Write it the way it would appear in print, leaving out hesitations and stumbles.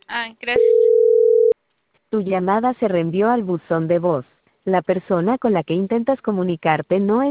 Ah, gracias. Tu llamada se reenvió al buzón de voz. La persona con la que intentas comunicarte no